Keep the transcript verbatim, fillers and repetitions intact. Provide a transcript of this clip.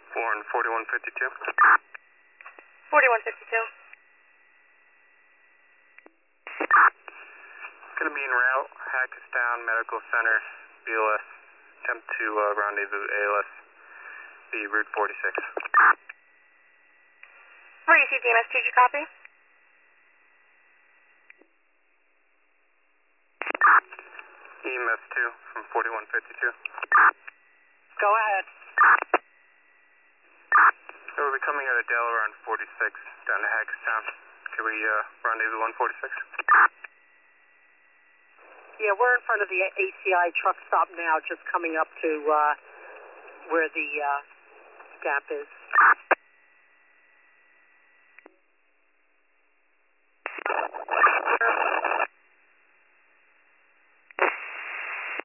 Warren forty-one fifty-two. forty-one fifty-two. Going to be en route, Hackettstown Medical Center, B L S. Attempt to uh, rendezvous A L S, the Route forty-six. Where do you see D M S two, did you copy? E M S two from forty-one fifty-two. Go ahead. So we'll be coming out of Delaware on forty-six down to Hackettstown. Can we uh, rendezvous one forty-six? Yeah, we're in front of the A C I truck stop now, just coming up to uh, where the uh, gap is.